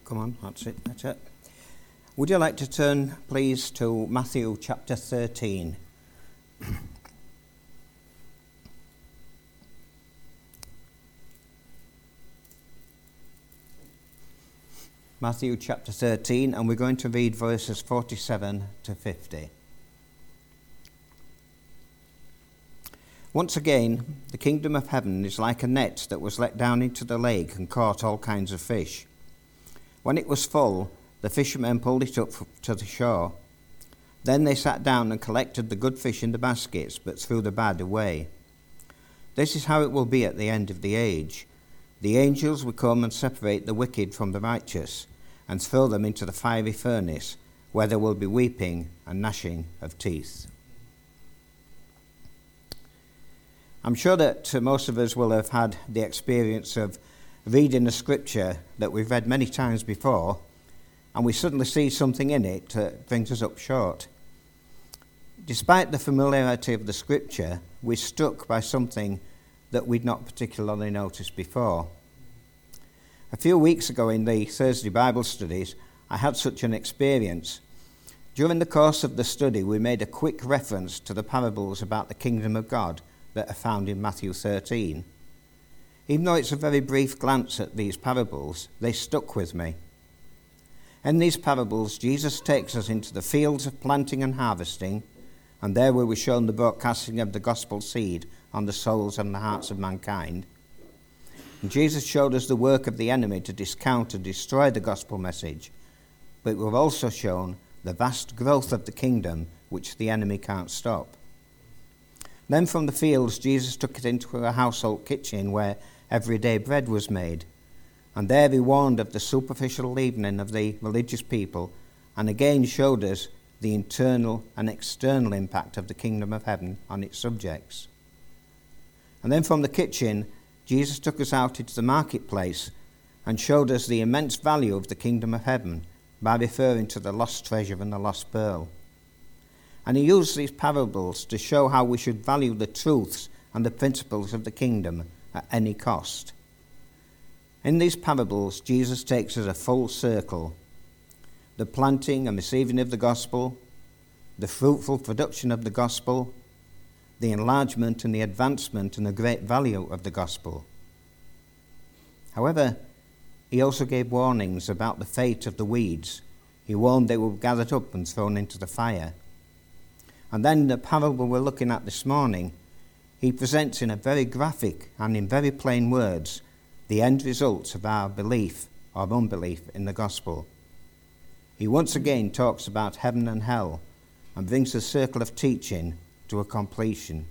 Come on, that's it, that's it. Would you like to turn, please, to Matthew chapter 13? Matthew chapter 13, and we're going to read verses 47 to 50. Once again, the kingdom of heaven is like a net that was let down into the lake and caught all kinds of fish. When it was full, the fishermen pulled it up to the shore. Then they sat down and collected the good fish in the baskets, but threw the bad away. This is how it will be at the end of the age. The angels will come and separate the wicked from the righteous, and throw them into the fiery furnace, where there will be weeping and gnashing of teeth. I'm sure that most of us will have had the experience of reading a scripture that we've read many times before, and we suddenly see something in it that brings us up short. Despite the familiarity of the scripture, we're struck by something that we'd not particularly noticed before. A few weeks ago in the Thursday Bible studies, I had such an experience. During the course of the study, we made a quick reference to the parables about the kingdom of God that are found in Matthew 13. Even though it's a very brief glance at these parables, they stuck with me. In these parables, Jesus takes us into the fields of planting and harvesting, and there we were shown the broadcasting of the gospel seed on the souls and the hearts of mankind. And Jesus showed us the work of the enemy to discount and destroy the gospel message, but we were also shown the vast growth of the kingdom which the enemy can't stop. Then from the fields, Jesus took it into a household kitchen where everyday bread was made. And there he warned of the superficial leavening of the religious people, and again showed us the internal and external impact of the kingdom of heaven on its subjects. And then from the kitchen, Jesus took us out into the marketplace and showed us the immense value of the kingdom of heaven by referring to the lost treasure and the lost pearl. And he used these parables to show how we should value the truths and the principles of the kingdom at any cost. In these parables, Jesus takes us a full circle: the planting and receiving of the gospel, the fruitful production of the gospel, the enlargement and the advancement and the great value of the gospel. However, he also gave warnings about the fate of the weeds. He warned they would be gathered up and thrown into the fire. And then the parable we're looking at this morning, he presents in a very graphic and in very plain words the end results of our belief or unbelief in the gospel. He once again talks about heaven and hell and brings the circle of teaching to a completion.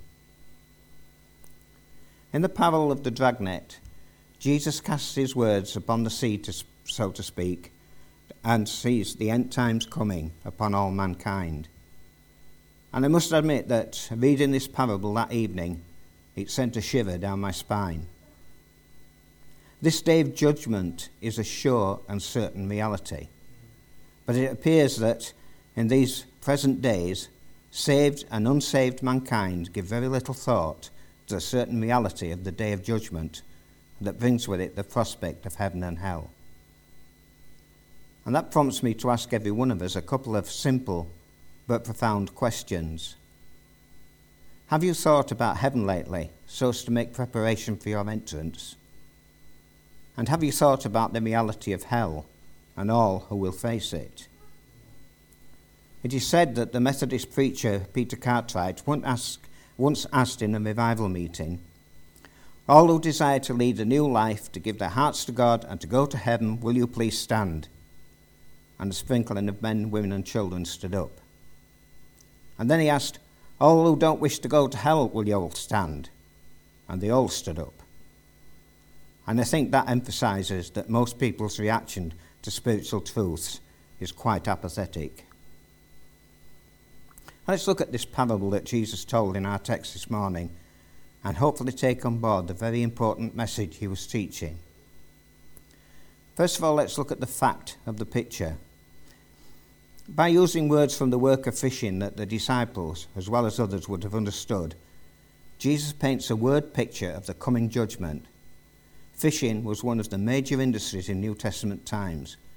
In the parable of the dragnet, Jesus casts his words upon the sea, so to speak, and sees the end times coming upon all mankind. And I must admit that reading this parable that evening, it sent a shiver down my spine. This day of judgment is a sure and certain reality. But it appears that in these present days, saved and unsaved mankind give very little thought to the certain reality of the day of judgment that brings with it the prospect of heaven and hell. And that prompts me to ask every one of us a couple of simple but profound questions. Have you thought about heaven lately, so as to make preparation for your entrance? And have you thought about the reality of hell and all who will face it? It is said that the Methodist preacher Peter Cartwright once asked in a revival meeting, "All who desire to lead a new life, to give their hearts to God and to go to heaven, will you please stand?" And a sprinkling of men, women and children stood up. And then he asked, "All who don't wish to go to hell, will you all stand?" And they all stood up. And I think that emphasizes that most people's reaction to spiritual truths is quite apathetic. Let's look at this parable that Jesus told in our text this morning and hopefully take on board the very important message he was teaching. First of all, let's look at the fact of the picture. By using words from the work of fishing that the disciples, as well as others, would have understood, Jesus paints a word picture of the coming judgment. Fishing was one of the major industries in New Testament times,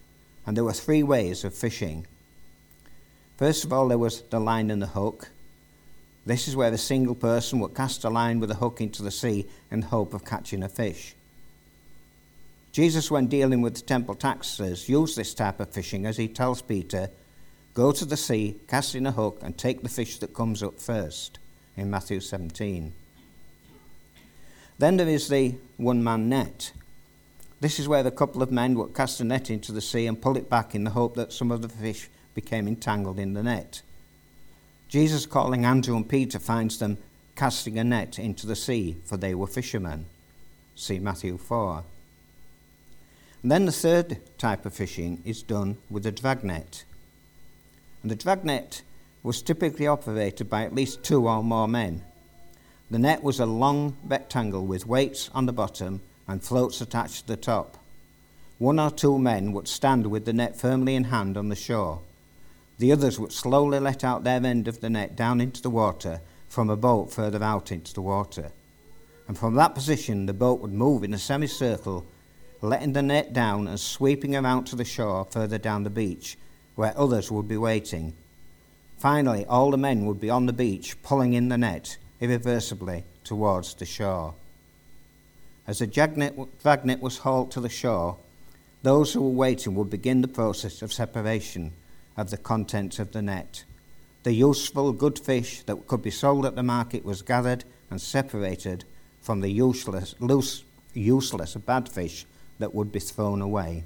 And there were three ways of fishing. First of all, there was the line and the hook. This is where a single person would cast a line with a hook into the sea in the hope of catching a fish. Jesus, when dealing with the temple taxes, used this type of fishing as he tells Peter, "Go to the sea, cast in a hook, and take the fish that comes up first," in Matthew 17. Then there is the one-man net. This is where a couple of men would cast a net into the sea and pull it back in the hope that some of the fish became entangled in the net. Jesus, calling Andrew and Peter, finds them casting a net into the sea, for they were fishermen. See Matthew 4. And then the third type of fishing is done with a dragnet. And the dragnet was typically operated by at least 2 or more men. The net was a long rectangle with weights on the bottom and floats attached to the top. 1 or 2 men would stand with the net firmly in hand on the shore. The others would slowly let out their end of the net down into the water from a boat further out into the water. And from that position, the boat would move in a semicircle, letting the net down and sweeping around to the shore further down the beach, where others would be waiting. Finally, all the men would be on the beach, pulling in the net irreversibly towards the shore. As the dragnet was hauled to the shore, those who were waiting would begin the process of separation of the contents of the net. The useful, good fish that could be sold at the market was gathered and separated from the useless, bad fish that would be thrown away.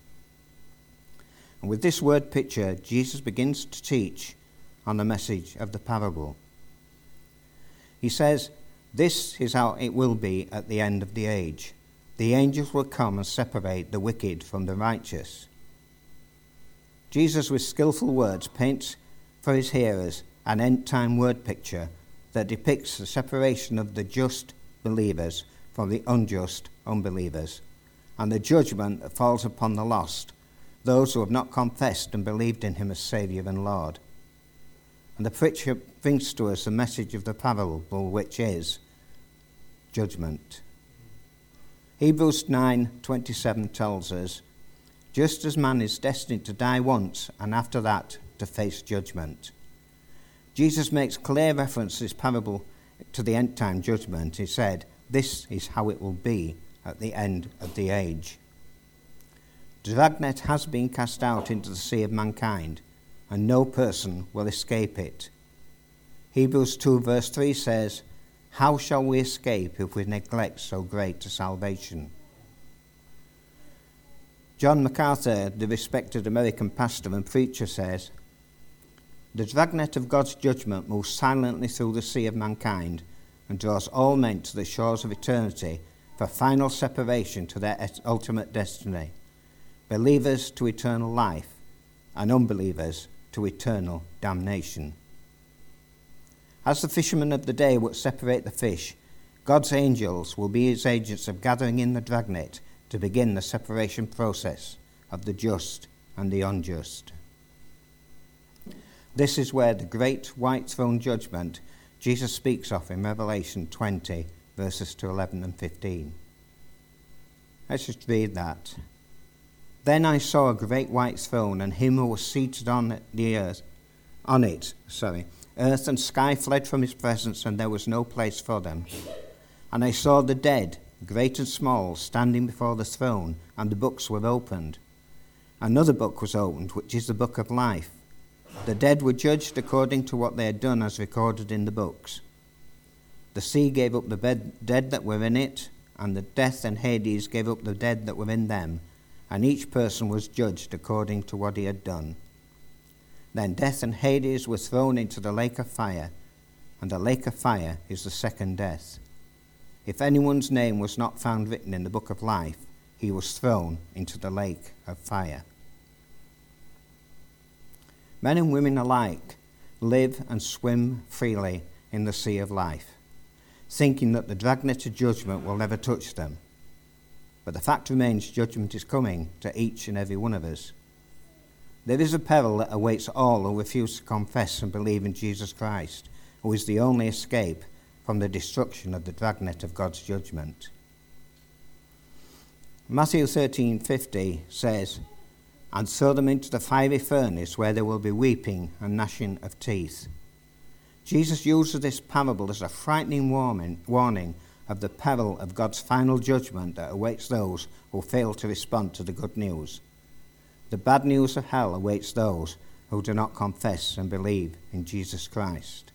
And with this word picture, Jesus begins to teach on the message of the parable. He says, "This is how it will be at the end of the age. The angels will come and separate the wicked from the righteous." Jesus, with skillful words, paints for his hearers an end-time word picture that depicts the separation of the just believers from the unjust unbelievers, and the judgment that falls upon the lost, those who have not confessed and believed in him as Saviour and Lord. And the picture brings to us the message of the parable, which is judgment. Hebrews 9:27 tells us, "Just as man is destined to die once, and after that to face judgment." Jesus makes clear reference to this parable to the end-time judgment. He said, "This is how it will be at the end of the age." The dragnet has been cast out into the sea of mankind, and no person will escape it. Hebrews 2 verse 3 says, "How shall we escape if we neglect so great a salvation?" John MacArthur, the respected American pastor and preacher, says, "The dragnet of God's judgment moves silently through the sea of mankind and draws all men to the shores of eternity for final separation to their ultimate destiny, believers to eternal life and unbelievers to eternal damnation." As the fishermen of the day would separate the fish, God's angels will be his agents of gathering in the dragnet to begin the separation process of the just and the unjust. This is where the great white throne judgment Jesus speaks of in Revelation 20, verses 11 and 15. Let's just read that. "Then I saw a great white throne, and him who was seated on it. Earth and sky fled from his presence, and there was no place for them. And I saw the dead, great and small, standing before the throne, and the books were opened. Another book was opened, which is the book of life. The dead were judged according to what they had done as recorded in the books. The sea gave up the dead that were in it, and the death and Hades gave up the dead that were in them, and each person was judged according to what he had done. Then death and Hades were thrown into the lake of fire, and the lake of fire is the second death. If anyone's name was not found written in the book of life, he was thrown into the lake of fire." Men and women alike live and swim freely in the sea of life, thinking that the dragnet of judgment will never touch them. But the fact remains, judgment is coming to each and every one of us. There is a peril that awaits all who refuse to confess and believe in Jesus Christ, who is the only escape from the destruction of the dragnet of God's judgment. Matthew 13:50 says, and throw them into the fiery furnace where there will be weeping and gnashing of teeth. Jesus uses this parable as a frightening warning of the peril of God's final judgment that awaits those who fail to respond to the good news. The bad news of hell awaits those who do not confess and believe in Jesus Christ.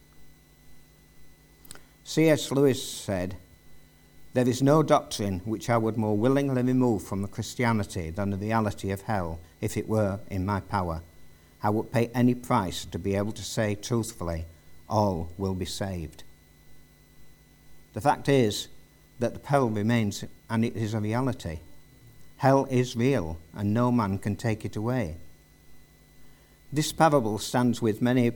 C.S. Lewis said, "There is no doctrine which I would more willingly remove from Christianity than the reality of hell, if it were in my power. I would pay any price to be able to say truthfully, all will be saved." The fact is that the peril remains, and it is a reality. Hell is real, and no man can take it away. This parable stands with many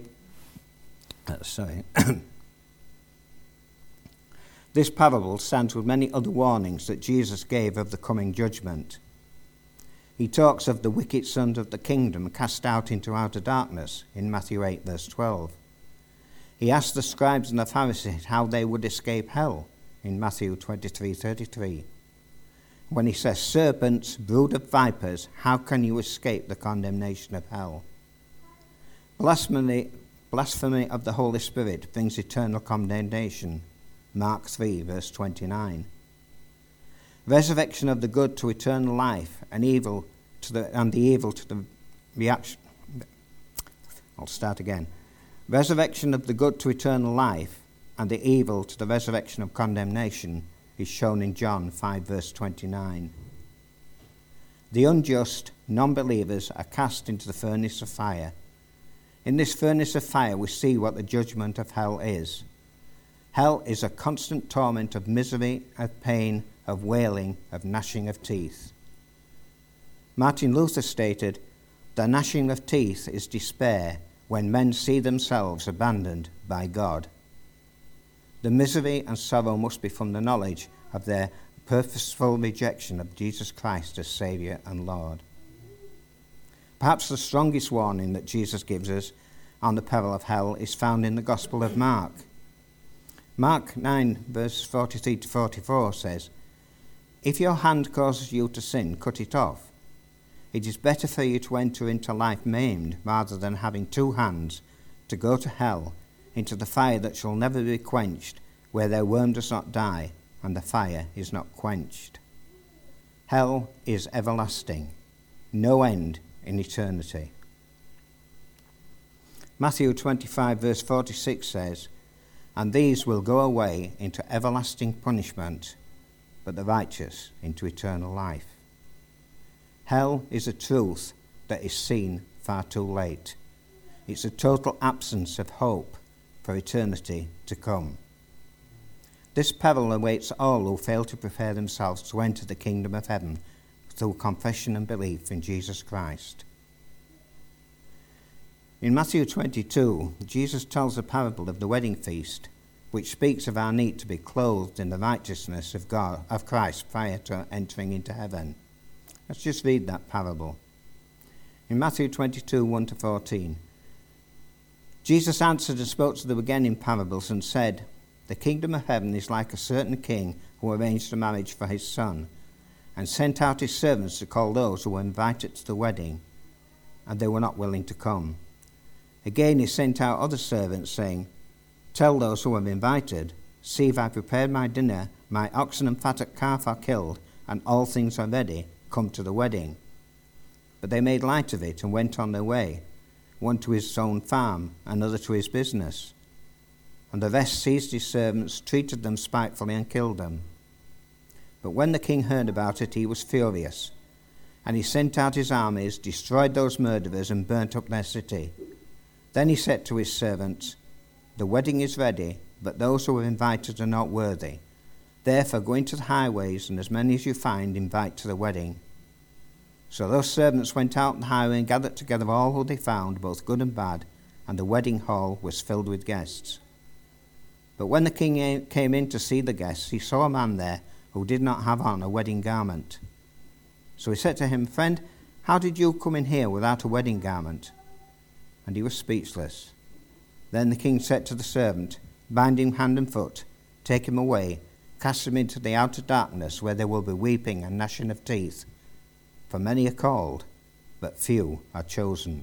This parable stands with many other warnings that Jesus gave of the coming judgment. He talks of the wicked sons of the kingdom cast out into outer darkness in Matthew 8, verse 12. He asked the scribes and the Pharisees how they would escape hell in Matthew 23:33. When he says, "Serpents, brood of vipers, how can you escape the condemnation of hell?" Blasphemy of the Holy Spirit brings eternal condemnation. Mark 3, verse 29. Resurrection of the good to eternal life and the evil to the reaction. I'll start again. Resurrection of the good to eternal life and the evil to the resurrection of condemnation is shown in John 5, verse 29. The unjust, non-believers are cast into the furnace of fire. In this furnace of fire we see what the judgment of hell is. Hell is a constant torment of misery, of pain, of wailing, of gnashing of teeth. Martin Luther stated, "The gnashing of teeth is despair when men see themselves abandoned by God." The misery and sorrow must be from the knowledge of their purposeful rejection of Jesus Christ as Saviour and Lord. Perhaps the strongest warning that Jesus gives us on the peril of hell is found in the Gospel of Mark. Mark 9, verse 43 to 44 says, "If your hand causes you to sin, cut it off. It is better for you to enter into life maimed rather than having two hands to go to hell, into the fire that shall never be quenched, where their worm does not die and the fire is not quenched." Hell is everlasting, no end in eternity. Matthew 25, verse 46 says, "And these will go away into everlasting punishment, but the righteous into eternal life." Hell is a truth that is seen far too late. It's a total absence of hope for eternity to come. This peril awaits all who fail to prepare themselves to enter the kingdom of heaven through confession and belief in Jesus Christ. In Matthew 22, Jesus tells a parable of the wedding feast, which speaks of our need to be clothed in the righteousness of God, of Christ, prior to entering into heaven. Let's just read that parable. In Matthew 22, 1 to 14, Jesus answered and spoke to them again in parables and said, "The kingdom of heaven is like a certain king who arranged a marriage for his son, and sent out his servants to call those who were invited to the wedding, and they were not willing to come. Again he sent out other servants, saying, 'Tell those who have invited, see if I prepared my dinner, my oxen and fatted calf are killed, and all things are ready, come to the wedding.' But they made light of it and went on their way, one to his own farm, another to his business. And the rest seized his servants, treated them spitefully, and killed them. But when the king heard about it, he was furious, and he sent out his armies, destroyed those murderers, and burnt up their city. Then he said to his servants, 'The wedding is ready, but those who are invited are not worthy. Therefore go into the highways, and as many as you find, invite to the wedding.' So those servants went out on the highway and gathered together all who they found, both good and bad, and the wedding hall was filled with guests. But when the king came in to see the guests, he saw a man there who did not have on a wedding garment. So he said to him, 'Friend, how did you come in here without a wedding garment?' And he was speechless. Then the king said to the servant, 'Bind him hand and foot, take him away, cast him into the outer darkness, where there will be weeping and gnashing of teeth. For many are called, but few are chosen.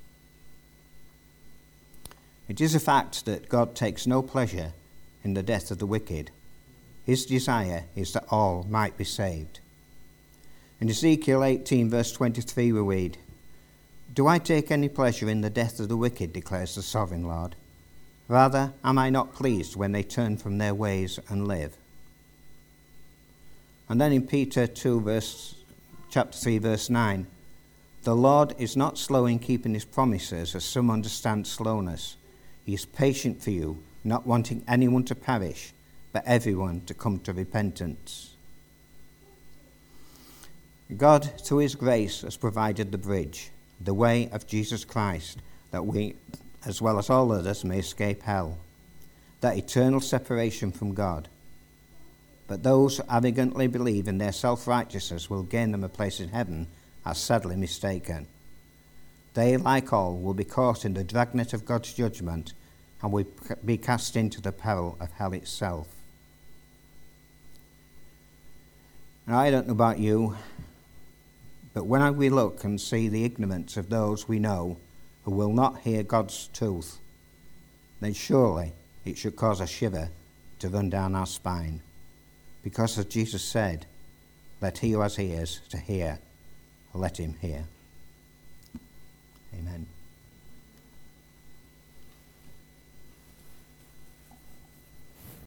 It is a fact that God takes no pleasure in the death of the wicked. His desire is that all might be saved. In Ezekiel 18 verse 23 we read, "Do I take any pleasure in the death of the wicked, declares the sovereign Lord? Rather, am I not pleased when they turn from their ways and live?" And then in Peter 2 chapter 3 verse 9, "The Lord is not slow in keeping his promises, as some understand slowness. He is patient for you, not wanting anyone to perish, but everyone to come to repentance." God, through his grace, has provided the bridge, the way of Jesus Christ, that we, as well as all others, may escape hell, that eternal separation from God. But those who arrogantly believe in their self-righteousness will gain them a place in heaven are sadly mistaken. They, like all, will be caught in the dragnet of God's judgment and will be cast into the peril of hell itself. Now, I don't know about you, but when we look and see the ignorance of those we know who will not hear God's truth, then surely it should cause a shiver to run down our spine. Because as Jesus said, "Let he who has ears to hear, let him hear." Amen.